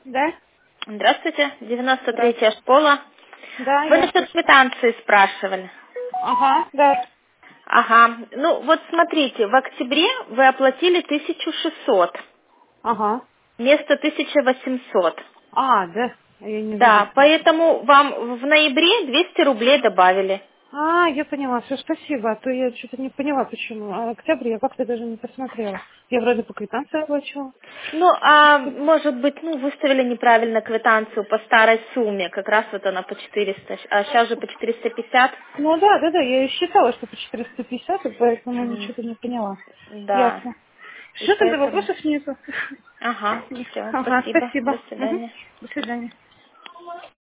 Да? Здравствуйте, Да. 93-я школа. Да, Вы я насчет слышу. квитанции спрашивали. Ага, да. Ага. Ну, вот смотрите, в октябре вы оплатили 1600 Ага. вместо 1800. Да. Я не Да, заметила. поэтому вам в ноябре 200 рублей добавили. Я поняла. Все, спасибо. А то я что-то не поняла, почему. А октябрь я как-то даже не посмотрела. Я вроде по квитанции оплачивала. Ну, а может быть, выставили неправильно квитанцию по старой сумме. Как раз вот она по 400, а сейчас же по 450. Ну да, да, да. Я и считала, что по 450, и поэтому М, ничего не поняла. Да. Ясно. И Все, тогда поэтому... вопросов нету. Ага, все, Ага, спасибо. До спасибо. Мгм. свидания. До свидания.